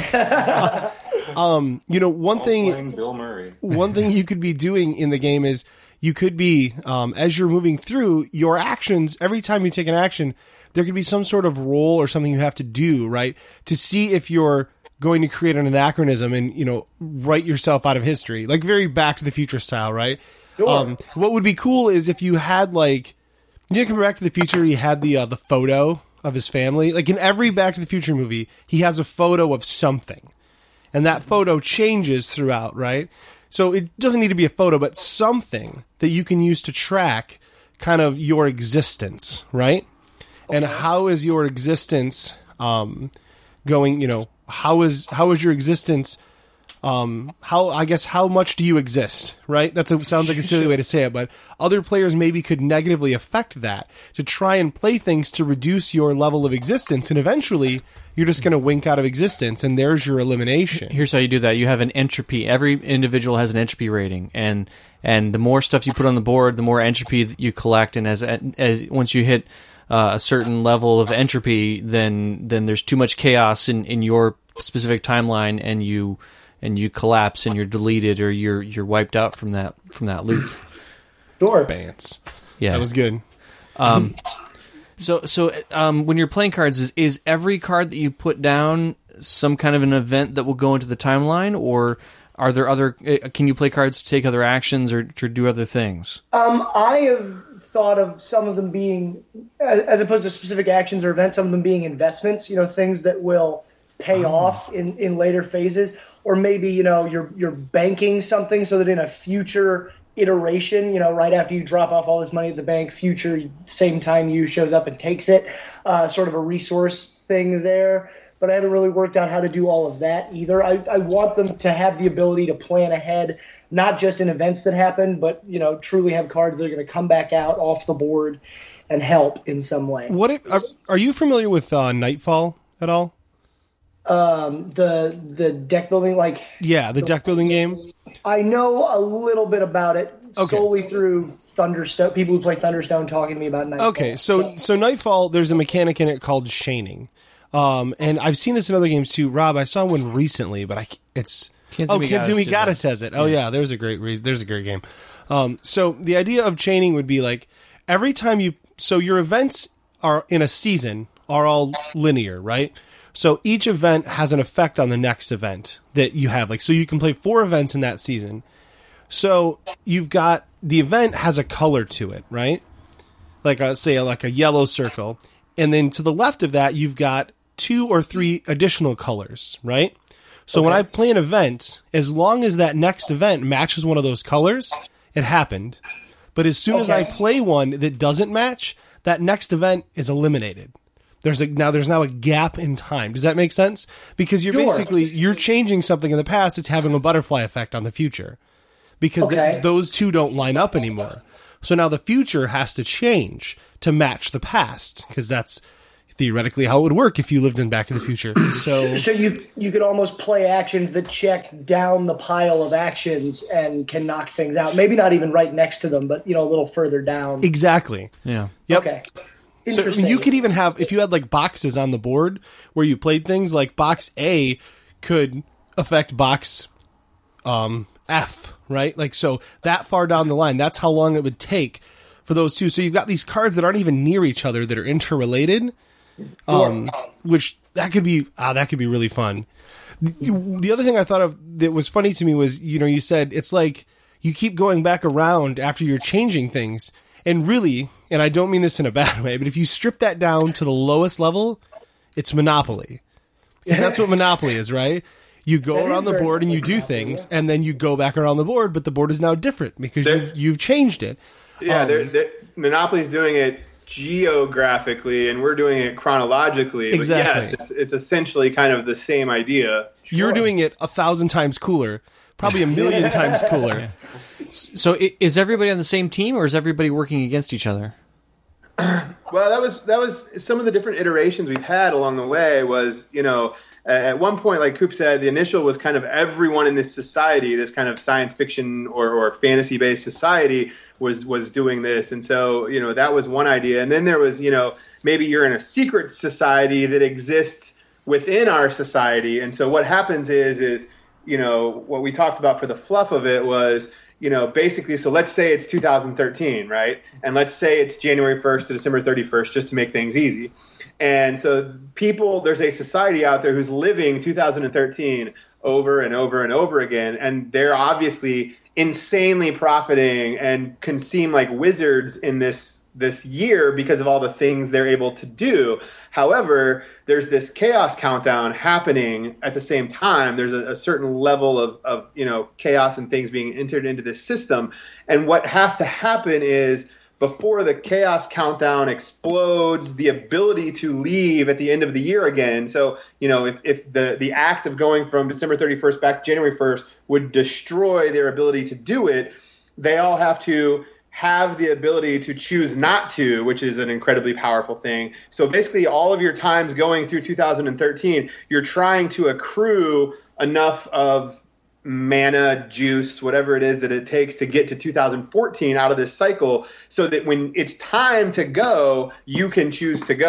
One thing Bill Murray. One thing you could be doing in the game is you could be, as you're moving through your actions, every time you take an action, there could be some sort of roll or something you have to do, right? To see if you're going to create an anachronism and, write yourself out of history, like very Back to the Future style, right? Sure. What would be cool is if you had come Back to the Future, he had the photo of his family. Like in every Back to the Future movie, he has a photo of something. And that photo changes throughout, right? So it doesn't need to be a photo, but something that you can use to track kind of your existence, right? Okay. And how is your existence going, how is your existence how much do you exist, right? Sounds like a silly way to say it, but other players maybe could negatively affect that to try and play things to reduce your level of existence, and eventually you're just going to wink out of existence, and there's your elimination. Here's how you do that. You have an entropy. Every individual has an entropy rating, and the more stuff you put on the board, the more entropy that you collect, and as once you hit a certain level of entropy, then there's too much chaos in your specific timeline, and you and you collapse and you're deleted or you're wiped out from that loop. Sure. Bance. Yeah, That was good. So when you're playing cards, is every card that you put down some kind of an event that will go into the timeline, or are there other? Can you play cards to take other actions or to do other things? I have thought of some of them being, as opposed to specific actions or events, some of them being investments. Things that will pay off in later phases, or maybe you're banking something so that in a future iteration, right after you drop off all this money at the bank, future same time you shows up and takes it, sort of a resource thing there. But I haven't really worked out how to do all of that either. I want them to have the ability to plan ahead, not just in events that happen, but truly have cards that are going to come back out off the board and help in some way. Are you familiar with Nightfall at all? The deck building, the deck building game. I know a little bit about it solely through Thunderstone. People who play Thunderstone talking to me about Nightfall. Okay, so Nightfall, there's a mechanic in it called chaining. And I've seen this in other games too. Rob, I saw one recently, but Kizumi Gata says it. Oh yeah, there's a great game. So the idea of chaining would be every time your events are in a season are all linear, right? So each event has an effect on the next event that you have. So you can play 4 events in that season. So you've got the event has a color to it, right? Like a yellow circle. And then to the left of that, you've got 2 or 3 additional colors, right? So when I play an event, as long as that next event matches one of those colors, it happened. But as soon as I play one that doesn't match, that next event is eliminated. There's now a gap in time. Does that make sense? Because you're changing something in the past. It's having a butterfly effect on the future because those two don't line up anymore. So now the future has to change to match the past because that's theoretically how it would work if you lived in Back to the Future. So you could almost play actions that check down the pile of actions and can knock things out. Maybe not even right next to them, but a little further down. Exactly. Yeah. Yep. Okay. So you could even have, if you had boxes on the board where you played things, box A could affect box F, right? So that far down the line, that's how long it would take for those two. So you've got these cards that aren't even near each other that are interrelated, which that could be really fun. The other thing I thought of that was funny to me was, you said it's you keep going back around after you're changing things. And really, and I don't mean this in a bad way, but if you strip that down to the lowest level, it's Monopoly. Because that's what Monopoly is, right? You go around the board and you do things, and then you go back around the board, but the board is now different because you've changed it. Yeah, Monopoly's doing it geographically, and we're doing it chronologically. Exactly. But yes, it's essentially kind of the same idea. You're doing it 1,000 times cooler, probably 1,000,000 times cooler. Yeah. So is everybody on the same team, or is everybody working against each other? Well, that was some of the different iterations we've had along the way. Was at one point, like Coop said, the initial was kind of everyone in this society, this kind of science fiction or fantasy based society was doing this, and so that was one idea. And then there was maybe you're in a secret society that exists within our society, and so what happens is what we talked about for the fluff of it was. Basically, so let's say it's 2013, right? And let's say it's January 1st to December 31st, just to make things easy. And so there's a society out there who's living 2013 over and over and over again. And they're obviously insanely profiting and can seem like wizards in this year because of all the things they're able to do. However, there's this chaos countdown happening at the same time. There's a certain level of chaos and things being entered into this system. And what has to happen is before the chaos countdown explodes, the ability to leave at the end of the year again. So, if the act of going from December 31st back to January 1st would destroy their ability to do it, they all have to have the ability to choose not to, which is an incredibly powerful thing. So basically all of your times going through 2013, you're trying to accrue enough of mana, juice, whatever it is that it takes to get to 2014 out of this cycle so that when it's time to go, you can choose to go.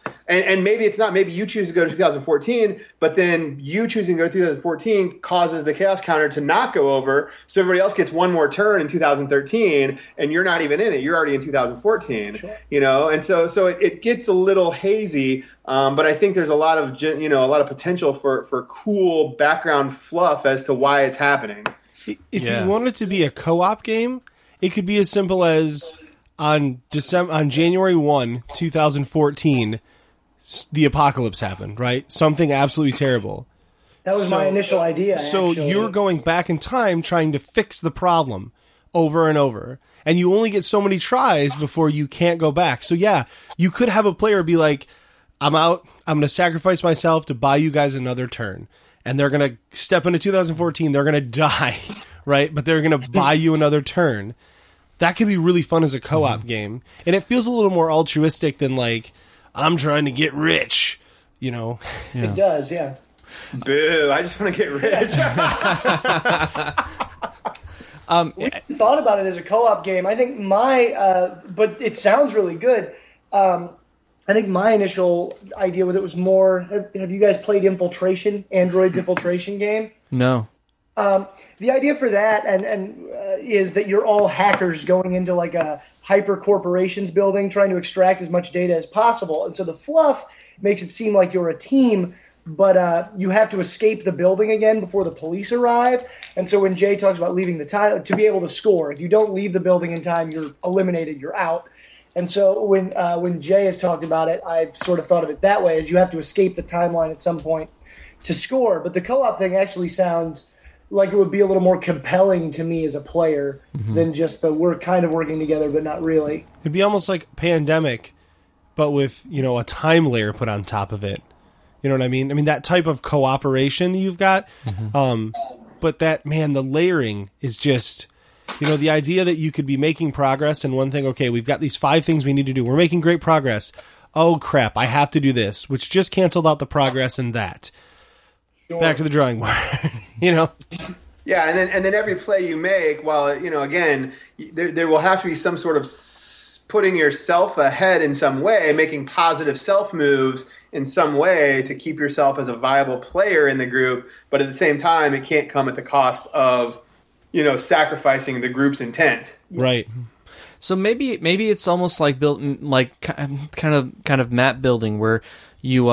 And maybe it's not. Maybe you choose to go to 2014, but then you choosing to go to 2014 causes the chaos counter to not go over, so everybody else gets one more turn in 2013, and you're not even in it. You're already in 2014. Sure. And so it gets a little hazy. But I think there's a lot of potential for cool background fluff as to why it's happening. If you want it to be a co-op game, it could be as simple as on January 1, 2014, the apocalypse happened, right? Something absolutely terrible. That was my initial idea. So you're going back in time trying to fix the problem over and over. And you only get so many tries before you can't go back. So yeah, you could have a player be like, I'm out. I'm going to sacrifice myself to buy you guys another turn. And they're going to step into 2014. They're going to die, right? But they're going to buy you another turn. That could be really fun as a co-op game. And it feels a little more altruistic than like, I'm trying to get rich, Yeah. It does, yeah. Boo, I just want to get rich. We thought about it as a co-op game. I think but it sounds really good. I think my initial idea with it was more, have you guys played Infiltration, Android's Infiltration game? No. The idea for that is that you're all hackers going into like a hyper corporations building trying to extract as much data as possible. And so the fluff makes it seem like you're a team, but you have to escape the building again before the police arrive. And so when Jay talks about leaving the time, to be able to score, if you don't leave the building in time, you're eliminated, you're out. And so when Jay has talked about it, I've sort of thought of it that way, as you have to escape the timeline at some point to score. But the co-op thing actually sounds like it would be a little more compelling to me as a player than just we're kind of working together, but not really. It'd be almost like Pandemic, but with, a time layer put on top of it. You know what I mean? I mean, that type of cooperation you've got. But the layering is just, the idea that you could be making progress in one thing. Okay, we've got these 5 things we need to do. We're making great progress. Oh, crap, I have to do this, which just canceled out the progress in that. Sure. Back to the drawing board, Yeah, and then every play you make, while again, there will have to be some sort of putting yourself ahead in some way, making positive self moves in some way to keep yourself as a viable player in the group. But at the same time, it can't come at the cost of sacrificing the group's intent. Right. So maybe it's almost like built like kind of map building where you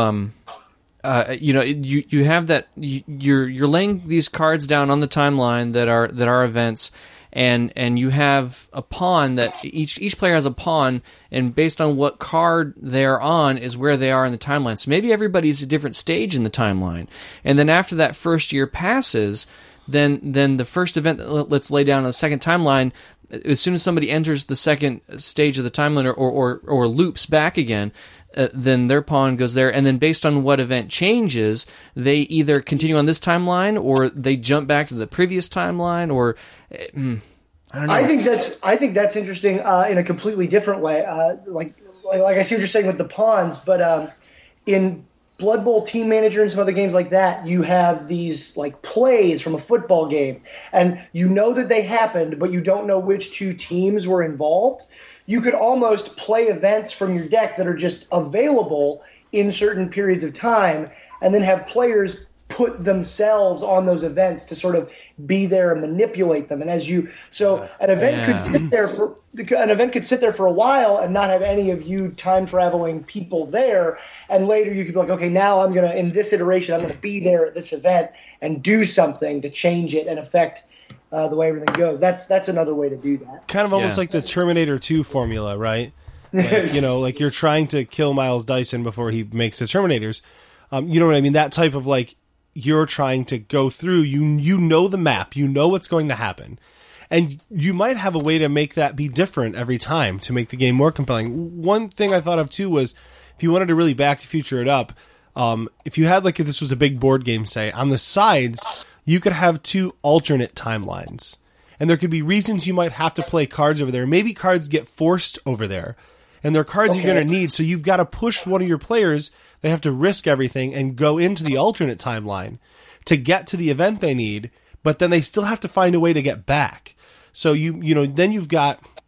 you have that you're laying these cards down on the timeline that are events, and you have a pawn that each player has a pawn, and based on what card they're on is where they are in the timeline. So maybe everybody's a different stage in the timeline, and then after that first year passes, then the first event let's lay down on the second timeline. As soon as somebody enters the second stage of the timeline or loops back again, then their pawn goes there, and then based on what event changes, they either continue on this timeline or they jump back to the previous timeline, or I don't know. I think that's interesting in a completely different way. Like I see what you're saying with the pawns, but in Blood Bowl Team Manager and some other games like that, you have these like plays from a football game, and you know that they happened, but you don't know which 2 teams were involved. You could almost play events from your deck that are just available in certain periods of time, and then have players put themselves on those events to sort of be there and manipulate them. And an event could sit there for a while and not have any of you time traveling people there. And later you could be like, okay, now in this iteration, I'm going to be there at this event and do something to change it and affect the way everything goes. That's another way to do that. Kind of almost like the Terminator 2 formula, right? Like, like you're trying to kill Miles Dyson before he makes the Terminators. You know what I mean? That type of like, you're trying to go through, you know the map, you know what's going to happen. And you might have a way to make that be different every time to make the game more compelling. One thing I thought of too was, if you wanted to really Back to Future it up, if you had if this was a big board game, say, on the sides, you could have 2 alternate timelines. And there could be reasons you might have to play cards over there. Maybe cards get forced over there. And they're cards you're going to need, so you've got to push one of your players. They have to risk everything and go into the alternate timeline to get to the event they need, but then they still have to find a way to get back. So then you've got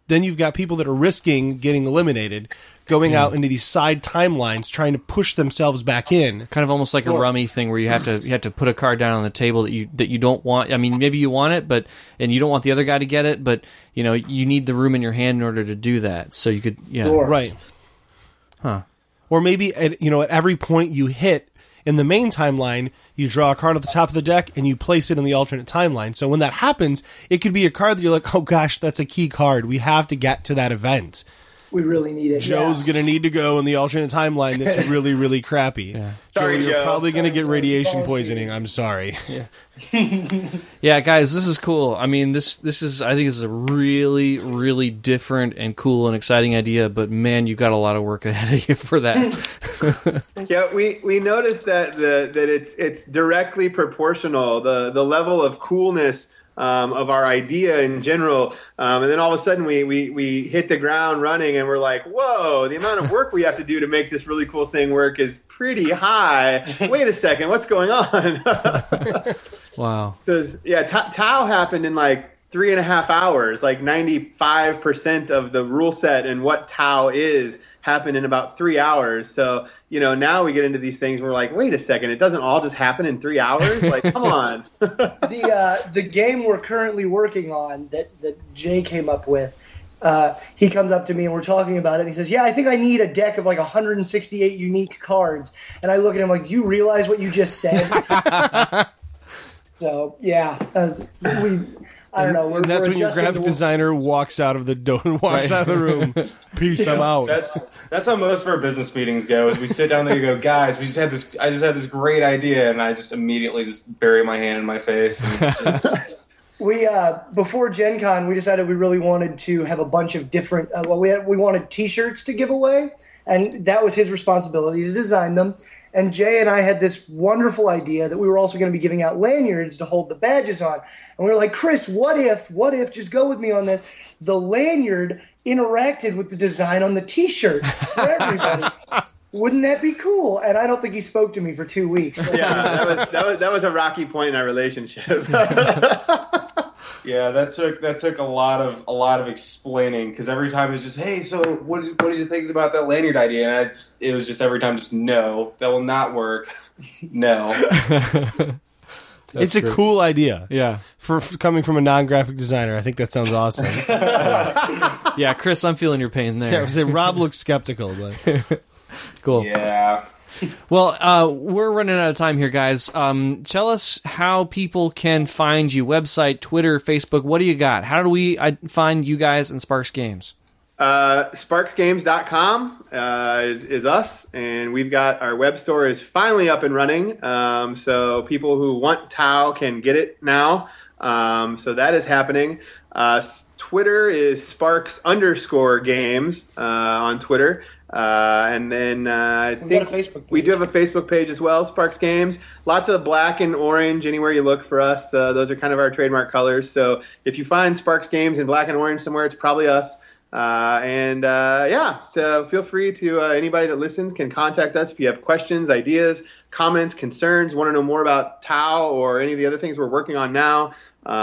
then you've got people that are risking getting eliminated, going out into these side timelines, trying to push themselves back in. Kind of almost like a rummy thing where you have to put a card down on the table that you don't want. I mean, maybe you want it, and you don't want the other guy to get it, but you need the room in your hand in order to do that. So you could, right, huh? Or maybe at every point you hit in the main timeline, you draw a card at the top of the deck and you place it in the alternate timeline. So when that happens, it could be a card that you're like, oh gosh, that's a key card. We have to get to that event. We really need it. Joe's going to need to go in the alternate timeline that's really, really crappy. Yeah. Sorry, Joe, you're Joe. probably going to get radiation poisoning. I'm sorry. Yeah, guys, this is cool. I mean, this is I think this is a really, really different and cool and exciting idea. But man, you got a lot of work ahead of you for that. Yeah, we noticed that it's directly proportional, the level of coolness of our idea in general, and then all of a sudden we hit the ground running, and we're like, whoa, the amount of work we have to do to make this really cool thing work is pretty high. Wait a second, what's going on? Wow. Because Tau happened in like 3.5 hours. Like 95% of the rule set and what Tau is happened in about 3 hours. So now we get into these things. We're like, wait a second, it doesn't all just happen in 3 hours? Like, come on. The game we're currently working on that Jay came up with, he comes up to me and we're talking about it, and he says, yeah, I think I need a deck of like 168 unique cards. And I look at him like, do you realize what you just said? So, yeah, I don't know. And that's when your graphic designer walks out of the out of the room. Peace, I'm out. That's how most of our business meetings go. Is we sit down there and go, guys, I just had this great idea, and I just immediately just bury my hand in my face. And just... We before Gen Con, we decided we really wanted to have a bunch of different. We wanted T-shirts to give away, and that was his responsibility to design them. And Jay and I had this wonderful idea that we were also going to be giving out lanyards to hold the badges on. And we were like, Chris, what if, just go with me on this, the lanyard interacted with the design on the T-shirt for everybody. Wouldn't that be cool? And I don't think he spoke to me for 2 weeks. Yeah, that was a rocky point in our relationship. Yeah, that took a lot of explaining, because every time it was just, hey, so what did you think about that lanyard idea? And it was just every time just, no, that will not work. No. It's a cool idea. Yeah. For coming from a non-graphic designer, I think that sounds awesome. Yeah, Chris, I'm feeling your pain there. Yeah, I would say Rob looks skeptical, but cool. Yeah. Well, we're running out of time here, guys. Tell us how people can find you. Website, Twitter, Facebook. What do you got? How do we find you guys and Sparks Games? SparksGames.com is us, and we've got our web store is finally up and running. So people who want Tau can get it now. So that is happening. Twitter is Sparks_Games on Twitter. And then I think we do have a Facebook page as well, Sparks Games. Lots of black and orange anywhere you look for us. Those are kind of our trademark colors. So if you find Sparks Games in black and orange somewhere, it's probably us. So feel free to anybody that listens can contact us if you have questions, ideas, comments, concerns, want to know more about Tau or any of the other things we're working on now.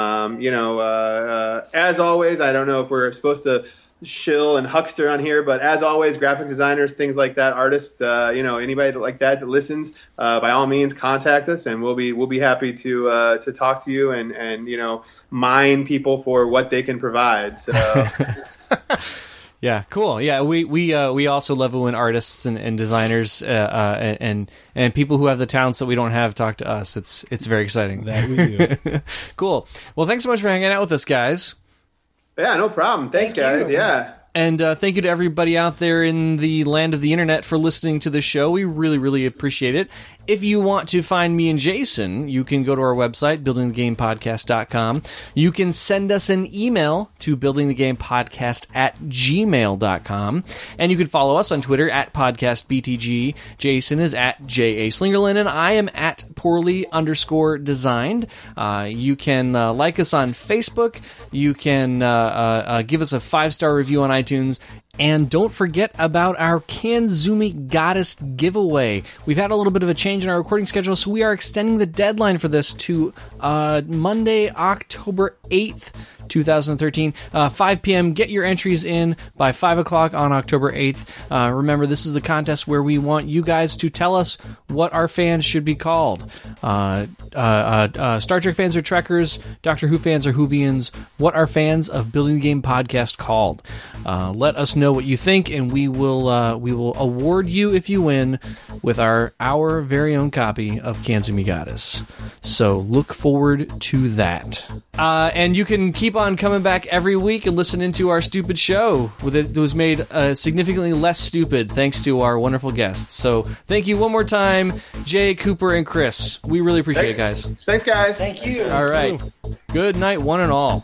As always, I don't know if we're supposed to shill and huckster on here, but as always, graphic designers, things like that, artists, anybody like that listens, by all means contact us, and we'll be happy to talk to you and mine people for what they can provide. So Yeah, cool. Yeah, we also love it when artists and designers and people who have the talents that we don't have talk to us. It's very exciting. That we do. Cool. Well, thanks so much for hanging out with us, guys. Yeah, no problem. Thanks, guys. Yeah. And thank you to everybody out there in the land of the internet for listening to the show. We really, really appreciate it. If you want to find me and Jason, you can go to our website, buildingthegamepodcast.com. You can send us an email to buildingthegamepodcast@gmail.com. And you can follow us on Twitter @podcastbtg. Jason is @JASlingerland, and I am @poorly_designed. You can like us on Facebook. You can give us a 5-star review on iTunes. And don't forget about our Kanzumi Goddess giveaway. We've had a little bit of a change in our recording schedule, so we are extending the deadline for this to Monday, October 8th, 2013, 5 p.m. Get your entries in by 5 o'clock on October 8th. Remember, this is the contest where we want you guys to tell us what our fans should be called. Star Trek fans are Trekkers, Doctor Who fans are Whovians. What are fans of Building the Game podcast called? Let us know what you think, and we will award you, if you win, with our very own copy of Kanzumi Goddess. So look forward to that. And you can keep on coming back every week and listen into our stupid show that was made significantly less stupid thanks to our wonderful guests. So thank you one more time, Jay, Cooper, and Chris. We really appreciate it, guys. Thanks, guys. Thank you. All right. Good night, one and all.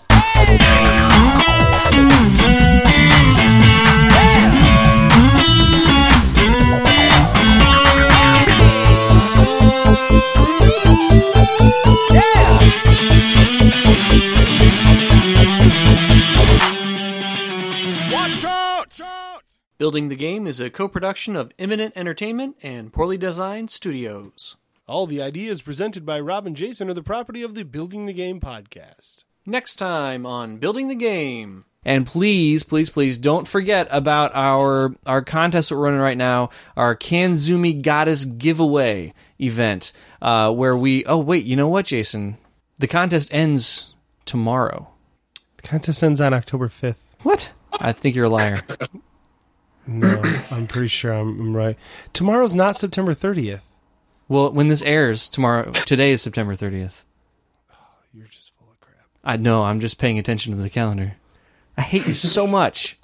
Building the Game is a co-production of Imminent Entertainment and Poorly Designed Studios. All the ideas presented by Rob and Jason are the property of the Building the Game podcast. Next time on Building the Game. And please, please, please don't forget about our contest that we're running right now, our Kanzumi Goddess giveaway event, where we... Oh, wait, you know what, Jason? The contest ends tomorrow. The contest ends on October 5th. What? I think you're a liar. No, I'm pretty sure I'm right. Tomorrow's not September 30th. Well, when this airs, today is September 30th. Oh, you're just full of crap. I know, I'm just paying attention to the calendar. I hate you so much.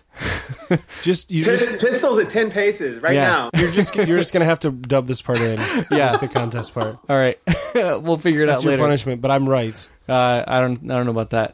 Pistols at 10 paces right now. You're just gonna have to dub this part in. Yeah, the contest part. All right, we'll figure it out later. That's your punishment, but I'm right. I don't know about that.